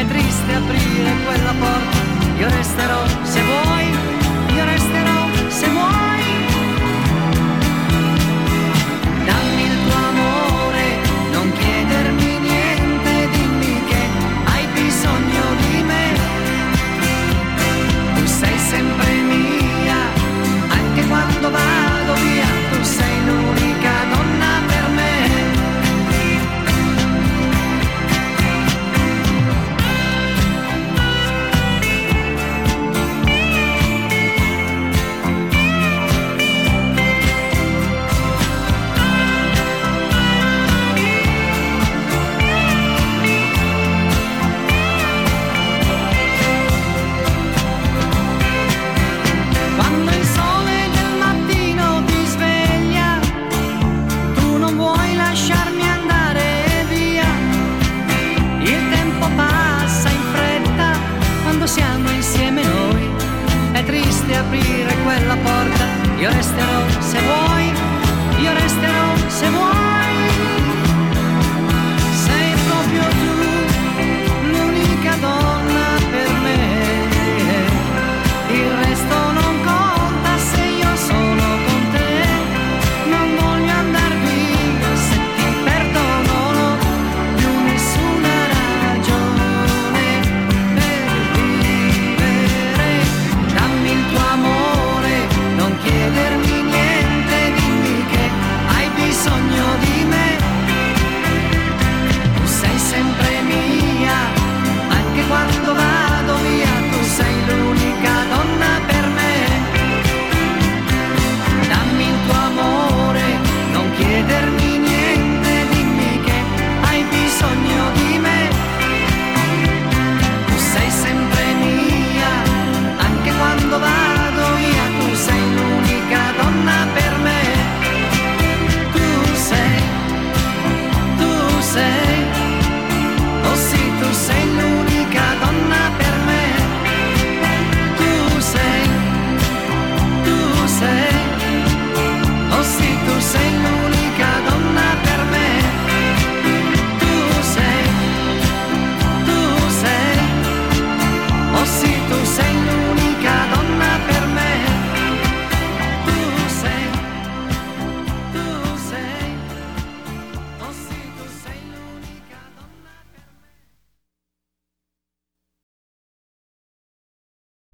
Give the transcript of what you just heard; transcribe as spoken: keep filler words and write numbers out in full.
è triste aprire quella porta. Io resterò se vuoi, io resterò se vuoi. Dammi il tuo amore, non chiedermi niente, dimmi che hai bisogno di me. Tu sei sempre mia, anche quando vado via, tu sei l'unica donna per me. Siamo insieme noi, è triste aprire quella porta. Io resterò se vuoi, io resterò se vuoi. Sei proprio tu l'unica donna per me. Il resto non conta se io sono con te. Non voglio andar via, se ti perdono non ho più nessuna ragione per vivere. Dammi il tuo amore, non chiedermi niente, dimmi che hai bisogno di me. Tu sei sempre mia, anche quando vado via, tu sei l'unica donna per me. Dammi il tuo amore, non chiedermi niente, dimmi che hai bisogno di me. Tu sei sempre mia, anche quando vado via, tu sei l'unica donna per me. Tu sei, tu sei, oh sì, tu sei l'unica donna per me. Tu sei, tu sei, oh sì, tu sei l'unica